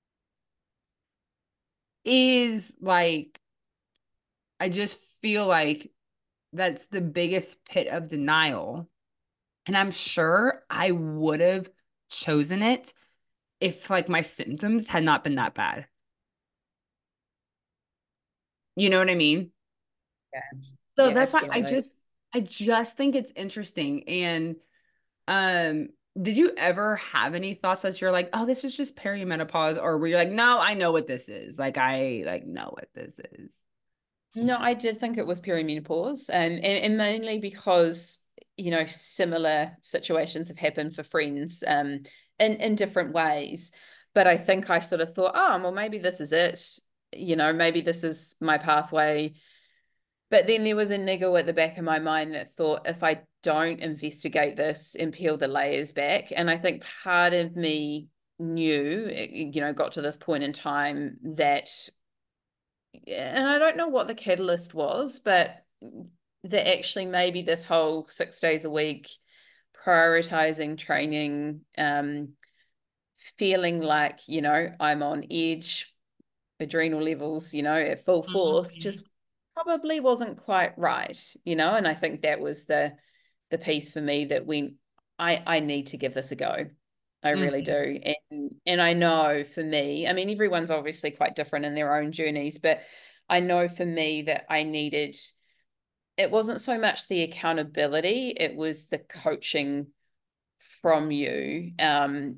is like, I just feel like that's the biggest pit of denial. And I'm sure I would have chosen it if like my symptoms had not been that bad. You know what I mean? Yeah. So Yeah, that's why I absolutely. just I just think it's interesting. And um did you ever have any thoughts that you're like, oh, this is just perimenopause, or were you like, no, I know what this is. Like I like know what this is. No, I did think it was perimenopause, and, and and mainly because, you know, similar situations have happened for friends, um, in in different ways. But I think I sort of thought, oh, well, maybe this is it. You know, maybe this is my pathway. But then there was a niggle at the back of my mind that thought, if I don't investigate this and peel the layers back, and I think part of me knew, you know, got to this point in time that, and I don't know what the catalyst was, but that actually maybe this whole six days a week, prioritizing training, um, feeling like, you know, I'm on edge, adrenal levels, you know, at full force, Mhm. just probably wasn't quite right, you know. And I think that was the the piece for me that went, I I need to give this a go. I really Mhm. do. And and I know for me, I mean, everyone's obviously quite different in their own journeys, but I know for me that I needed, it wasn't so much the accountability, it was the coaching from you, um,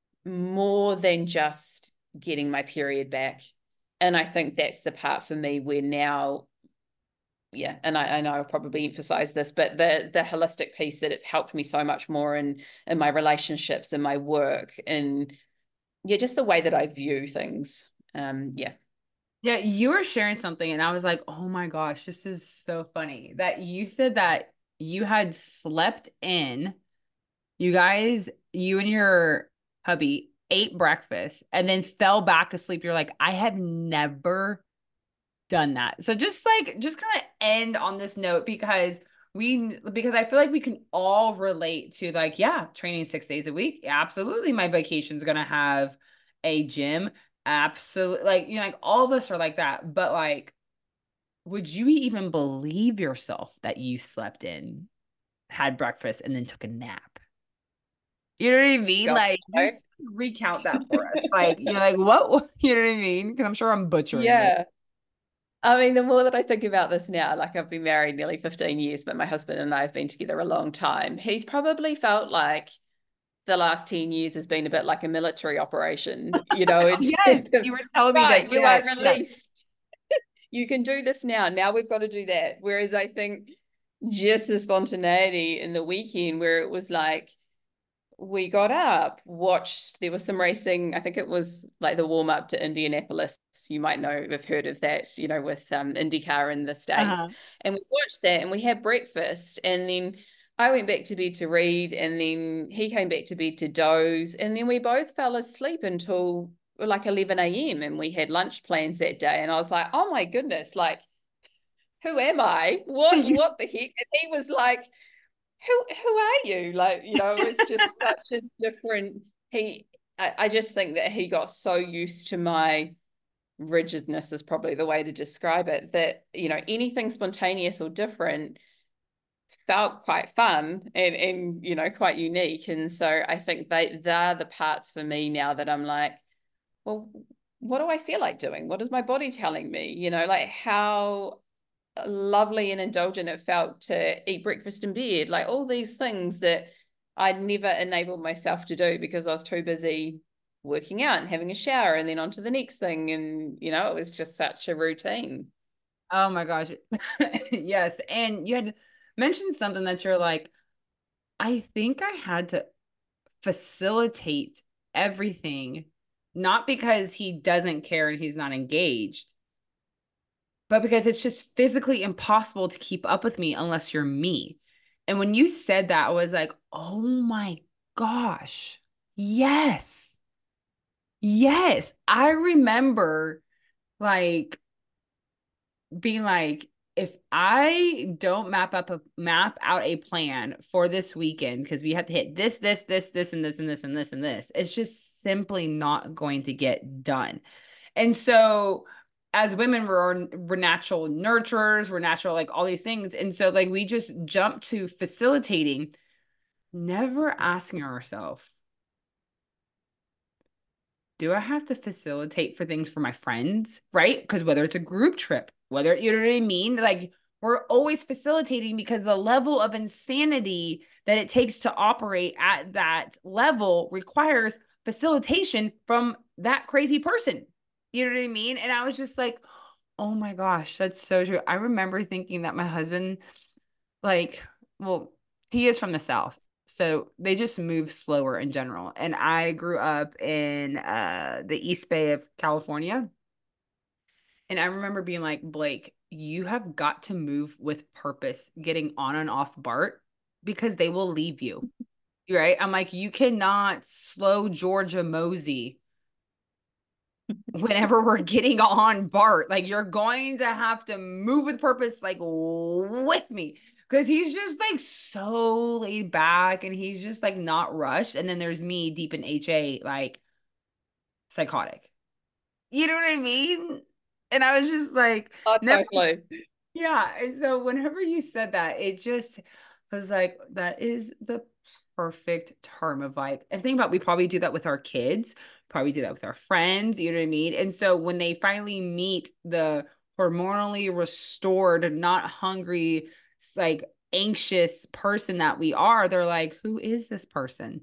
more than just getting my period back. And I think that's the part for me where now, yeah, and I, I know I've probably emphasized this, but the the holistic piece, that it's helped me so much more in in my relationships and my work, and yeah, just the way that I view things. Um, yeah. Yeah, you were sharing something, and I was like, oh my gosh, this is so funny that you said that you had slept in, you guys, you and your hubby ate breakfast and then fell back asleep. You're like, I have never done that. So just like, just kind of end on this note because we, because I feel like we can all relate to like, yeah, training six days a week. Absolutely. My vacation's going to have a gym. Absolutely. Like, you know, like all of us are like that. But like, would you even believe yourself that you slept in, had breakfast, and then took a nap? You know what I mean? God, Like, no. just recount that for us. Like, you're like, what? You know what I mean? Because I'm sure I'm butchering it. Yeah. I mean, the more that I think about this now, like I've been married nearly fifteen years, but my husband and I have been together a long time. He's probably felt like the last ten years has been a bit like a military operation, you know, in Yes, terms of, you were telling me right, that. you are Yeah, yeah. released. You can do this now. Now we've got to do that. Whereas I think just the spontaneity in the weekend where it was like, we got up, watched, there was some racing. I think it was like the warm up to Indianapolis. You might know, have heard of that, you know, with um, IndyCar in the States. Uh-huh. And we watched that and we had breakfast. And then I went back to bed to read. And then he came back to bed to doze. And then we both fell asleep until like eleven a.m. And we had lunch plans that day. And I was like, oh my goodness, like, who am I? What, what the heck? And he was like, who who are you? Like, you know, it was just such a different, he I, I just think that he got so used to my rigidness is probably the way to describe it, that, you know, anything spontaneous or different felt quite fun and and you know, quite unique. And so I think they they're the parts for me now that I'm like, well, what do I feel like doing? What is my body telling me? You know, like how lovely and indulgent it felt to eat breakfast in bed, like all these things that I'd never enabled myself to do because I was too busy working out and having a shower and then on to the next thing. And, you know, it was just such a routine. Oh my gosh. Yes. And you had mentioned something that you're like, I think I had to facilitate everything, not because he doesn't care and he's not engaged, but because it's just physically impossible to keep up with me unless you're me. And when you said that, I was like, oh my gosh. Yes. Yes. I remember like being like, if I don't map up a map out a plan for this weekend, because we have to hit this, this, this, this, and this, and this, and this, and this, it's just simply not going to get done. And so as women, we're, we're natural nurturers, we're natural, like all these things. And so like we just jump to facilitating, never asking ourselves, do I have to facilitate for things for my friends? Right? Because whether it's a group trip, whether, you know what I mean? Like we're always facilitating because the level of insanity that it takes to operate at that level requires facilitation from that crazy person. You know what I mean? And I was just like, oh my gosh, that's so true. I remember thinking that my husband, like, well, he is from the South. So they just move slower in general. And I grew up in uh, the East Bay of California. And I remember being like, Blake, you have got to move with purpose, getting on and off BART because they will leave you. Right? I'm like, you cannot slow Georgia Mosey whenever we're getting on BART. Like, you're going to have to move with purpose, like, with me. Because he's just like so laid back and he's just like not rushed. And then there's me deep in H A, like psychotic. You know what I mean? And I was just like, Oh, never, totally. yeah. And so whenever you said that, it just was like, that is the perfect term of like, and think about, we probably do that with our kids, probably do that with our friends, you know what I mean? And so when they finally meet the hormonally restored, not hungry, like anxious person that we are, they're like, who is this person?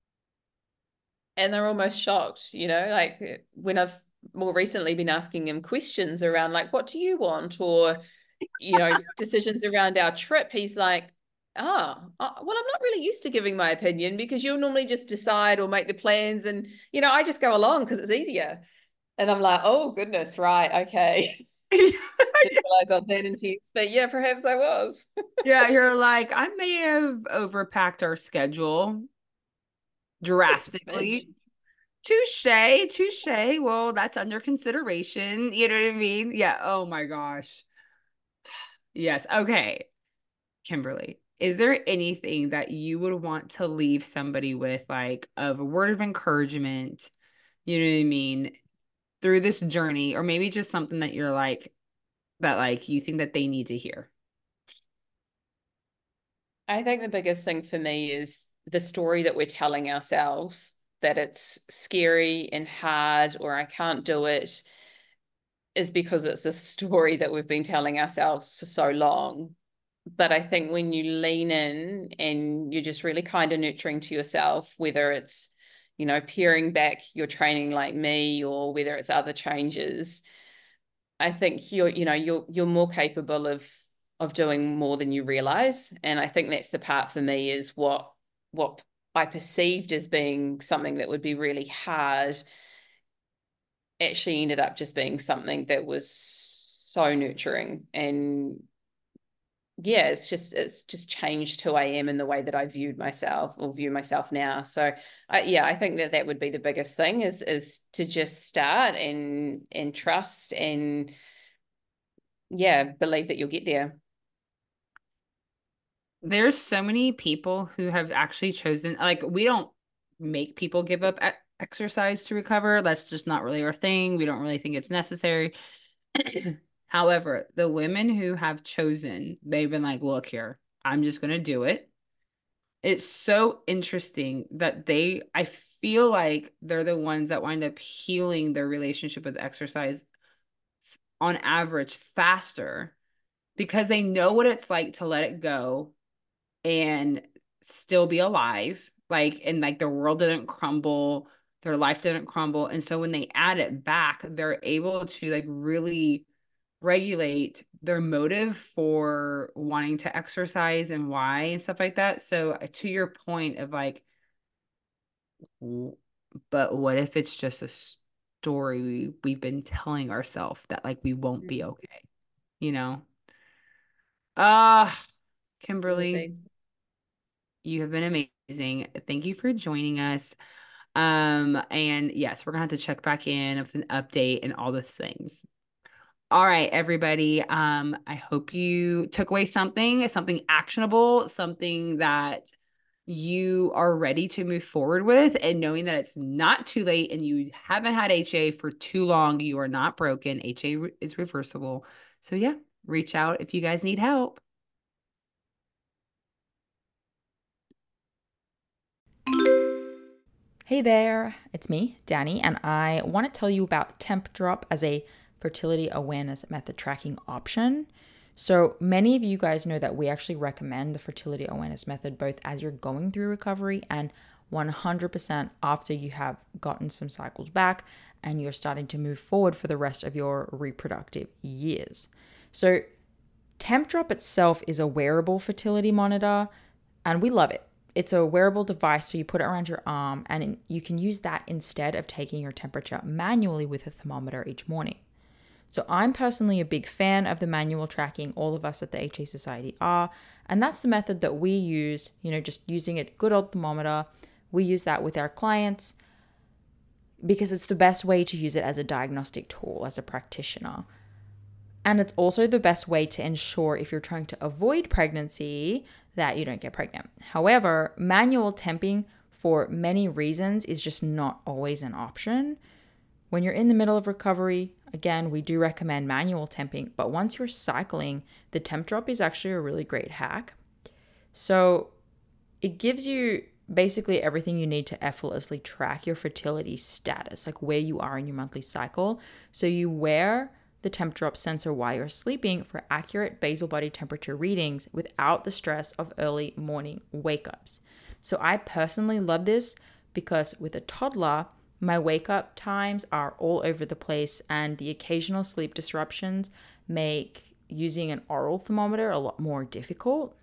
And they're almost shocked, you know, like when I've more recently been asking him questions around like, what do you want? Or, you know, decisions around our trip. He's like, oh, well, I'm not really used to giving my opinion because you'll normally just decide or make the plans. And, you know, I just go along because it's easier. And I'm like, oh, goodness, right. Okay. Didn't realize I was that intense, but yeah, perhaps I was. Yeah, you're like, I may have overpacked our schedule drastically. Touche, touche. Well, that's under consideration. You know what I mean? Yeah. Oh my gosh. Yes. Okay. Kimberly, is there anything that you would want to leave somebody with, like of a word of encouragement? You know what I mean? Through this journey, or maybe just something that you're like, that like you think that they need to hear? I think the biggest thing for me is the story that we're telling ourselves, that it's scary and hard or I can't do it, is because it's a story that we've been telling ourselves for so long. But I think when you lean in and you're just really kind of nurturing to yourself, whether it's, you know, peering back your training like me or whether it's other changes, I think you're, you know, you're you're more capable of of doing more than you realize. And I think that's the part for me, is what what I perceived as being something that would be really hard actually ended up just being something that was so nurturing. And yeah, it's just it's just changed who I am and the way that I viewed myself or view myself now. So I, yeah, I think that that would be the biggest thing, is is to just start and and trust and yeah, believe that you'll get there. There's so many people who have actually chosen, like, we don't make people give up e- exercise to recover. That's just not really our thing. We don't really think it's necessary. However, the women who have chosen, they've been like, look here, I'm just going to do it. It's so interesting that they, I feel like they're the ones that wind up healing their relationship with exercise on average faster because they know what it's like to let it go and still be alive. Like, and like their world didn't crumble, their life didn't crumble. And so when they add it back, they're able to like really regulate their motive for wanting to exercise and why and stuff like that. So to your point of like, but what if it's just a story we, we've been telling ourselves that like we won't be okay, you know? Ah, uh, Kimberly, you have been amazing. Thank you for joining us. Um, and yes, we're gonna have to check back in with an update and all those things. All right, everybody. Um, I hope you took away something, something actionable, something that you are ready to move forward with, and knowing that it's not too late and you haven't had H A for too long. You are not broken. H A re- is reversible. So yeah, reach out if you guys need help. Hey there, it's me, Danny, and I want to tell you about Tempdrop as a fertility awareness method tracking option. So many of you guys know that we actually recommend the fertility awareness method both as you're going through recovery and one hundred percent after you have gotten some cycles back and you're starting to move forward for the rest of your reproductive years. So Tempdrop itself is a wearable fertility monitor and we love it. It's a wearable device, so you put it around your arm and you can use that instead of taking your temperature manually with a thermometer each morning. So I'm personally a big fan of the manual tracking. All of us at the H A Society are, and that's the method that we use, you know, just using a good old thermometer. We use that with our clients because it's the best way to use it as a diagnostic tool as a practitioner. And it's also the best way to ensure if you're trying to avoid pregnancy that you don't get pregnant. However, manual temping for many reasons is just not always an option. When you're in the middle of recovery, again, we do recommend manual temping, but once you're cycling, the Tempdrop is actually a really great hack. So it gives you basically everything you need to effortlessly track your fertility status, like where you are in your monthly cycle. So you wear the Tempdrop sensor while you're sleeping for accurate basal body temperature readings without the stress of early morning wake-ups. So I personally love this because with a toddler, my wake-up times are all over the place and the occasional sleep disruptions make using an oral thermometer a lot more difficult.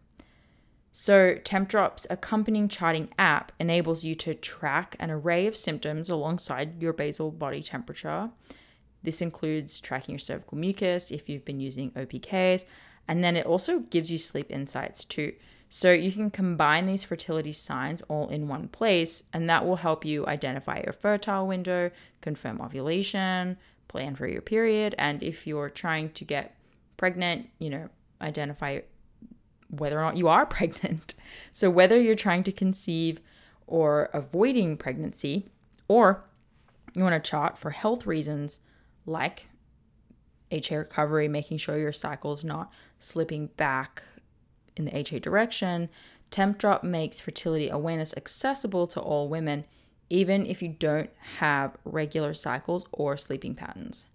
So Tempdrop's accompanying charting app enables you to track an array of symptoms alongside your basal body temperature. This includes tracking your cervical mucus if you've been using O P Ks, and then it also gives you sleep insights too. So you can combine these fertility signs all in one place, and that will help you identify your fertile window, confirm ovulation, plan for your period, and if you're trying to get pregnant, you know, identify whether or not you are pregnant. So whether you're trying to conceive or avoiding pregnancy, or you want to chart for health reasons, like H A recovery, making sure your cycle's not slipping back in the H A direction, Tempdrop makes fertility awareness accessible to all women, even if you don't have regular cycles or sleeping patterns.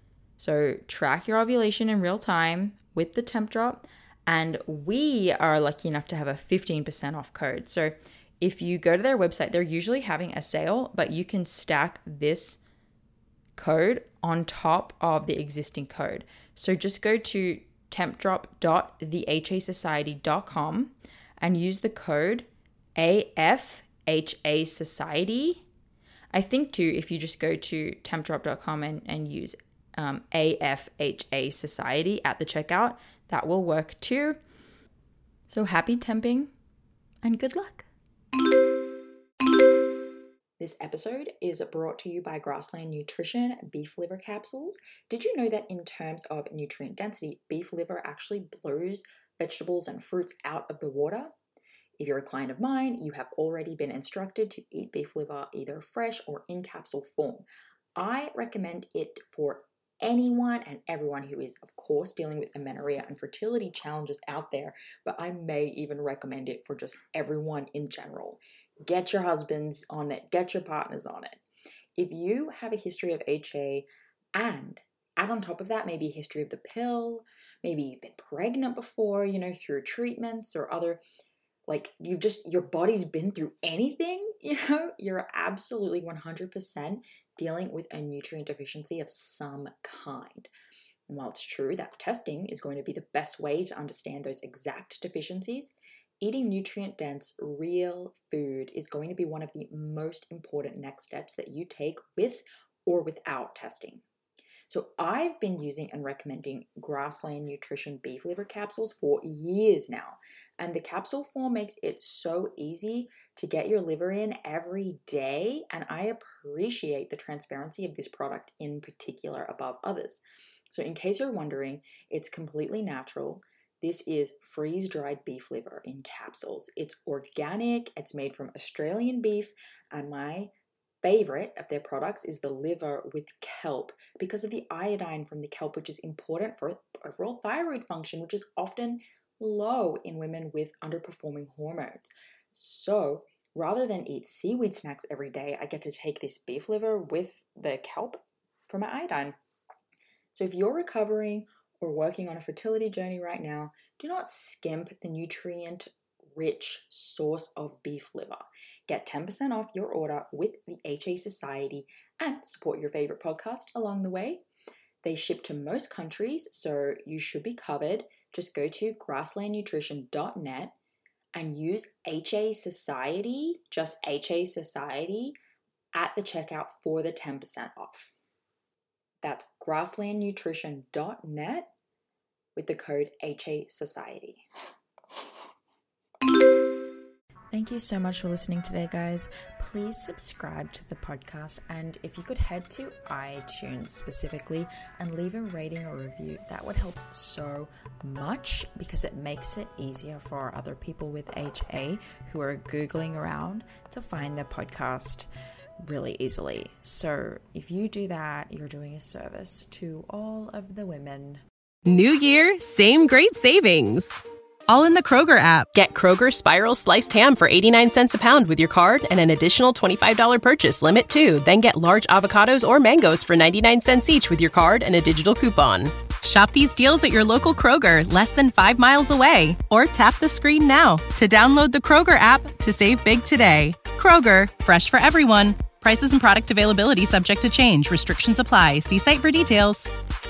So track your ovulation in real time with the Tempdrop, and we are lucky enough to have a fifteen percent off code. So if you go to their website, they're usually having a sale, but you can stack this code on top of the existing code. So just go to tempdrop dot the h a society dot com and use the code A F H A Society. I think too, if you just go to tempdrop dot com and, and use um, A F H A Society at the checkout, that will work too. So happy temping and good luck. This episode is brought to you by Grassland Nutrition beef liver capsules. Did you know that in terms of nutrient density, beef liver actually blows vegetables and fruits out of the water? If you're a client of mine, you have already been instructed to eat beef liver either fresh or in capsule form. I recommend it for anyone and everyone who is, of course, dealing with amenorrhea and fertility challenges out there, but I may even recommend it for just everyone in general. Get your husbands on it, get your partners on it. If you have a history of H A and Add on top of that, maybe a history of the pill, maybe you've been pregnant before, you know, through treatments or other, like you've just, your body's been through anything, you know, you're absolutely one hundred percent dealing with a nutrient deficiency of some kind. And while it's true that testing is going to be the best way to understand those exact deficiencies, eating nutrient-dense, real food is going to be one of the most important next steps that you take with or without testing. So I've been using and recommending Grassland Nutrition beef liver capsules for years now. And the capsule form makes it so easy to get your liver in every day. And I appreciate the transparency of this product in particular above others. So in case you're wondering, it's completely natural. This is freeze-dried beef liver in capsules. It's organic, it's made from Australian beef, and my favorite of their products is the liver with kelp because of the iodine from the kelp, which is important for overall thyroid function, which is often low in women with underperforming hormones. So rather than eat seaweed snacks every day, I get to take this beef liver with the kelp for my iodine. So if you're recovering or working on a fertility journey right now, do not skimp the nutrient rich source of beef liver. Get ten percent off your order with the H A Society and support your favorite podcast along the way. They ship to most countries, so you should be covered. Just go to grassland nutrition dot net and use H A Society, just H A Society, at the checkout for the ten percent off. That's grassland nutrition dot net with the code H A Society. Thank you so much for listening today, guys. Please subscribe to the podcast, and if you could head to iTunes specifically and leave a rating or review, that would help so much because it makes it easier for other people with H A who are Googling around to find the podcast really easily. So if you do that, you're doing a service to all of the women. New year, same great savings. All in the Kroger app. Get Kroger Spiral Sliced Ham for eighty-nine cents a pound with your card and an additional twenty-five dollars purchase limit too. Then get large avocados or mangoes for ninety-nine cents each with your card and a digital coupon. Shop these deals at your local Kroger, less than five miles away. Or tap the screen now to download the Kroger app to save big today. Kroger, fresh for everyone. Prices and product availability subject to change. Restrictions apply. See site for details.